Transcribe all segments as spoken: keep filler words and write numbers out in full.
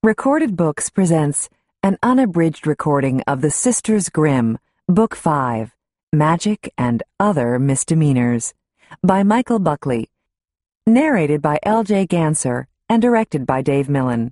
Recorded Books presents an unabridged recording of The Sisters Grimm, Book five, Magic and Other Misdemeanors, by Michael Buckley, narrated by L J Ganser and directed by Dave Millen.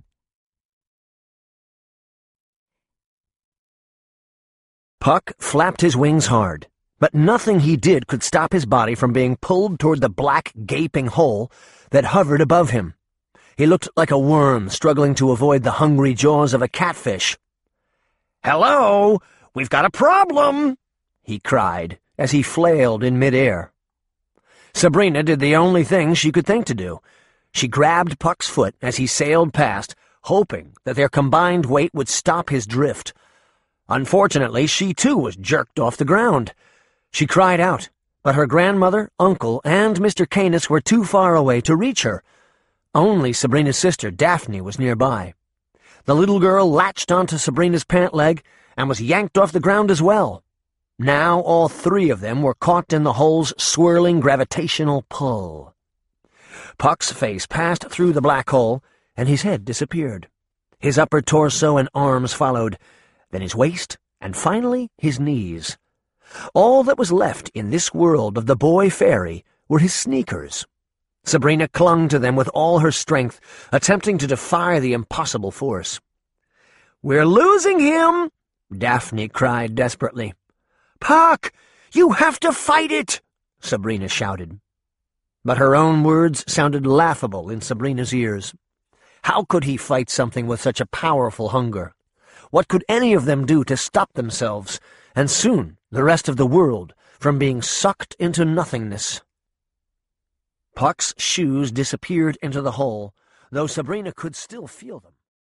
Puck flapped his wings hard, but nothing he did could stop his body from being pulled toward the black, gaping hole that hovered above him. He looked like a worm struggling to avoid the hungry jaws of a catfish. "Hello! We've got a problem!" he cried as he flailed in midair. Sabrina did the only thing she could think to do. She grabbed Puck's foot as he sailed past, hoping that their combined weight would stop his drift. Unfortunately, she too was jerked off the ground. She cried out, but her grandmother, uncle, and Mister Canis were too far away to reach her. Only Sabrina's sister, Daphne, was nearby. The little girl latched onto Sabrina's pant leg and was yanked off the ground as well. Now all three of them were caught in the hole's swirling gravitational pull. Puck's face passed through the black hole, and his head disappeared. His upper torso and arms followed, then his waist, and finally his knees. All that was left in this world of the boy fairy were his sneakers. Sabrina clung to them with all her strength, attempting to defy the impossible force. "We're losing him!" Daphne cried desperately. "Puck, you have to fight it!" Sabrina shouted. But her own words sounded laughable in Sabrina's ears. How could he fight something with such a powerful hunger? What could any of them do to stop themselves, and soon the rest of the world, from being sucked into nothingness? Puck's shoes disappeared into the hole, though Sabrina could still feel them.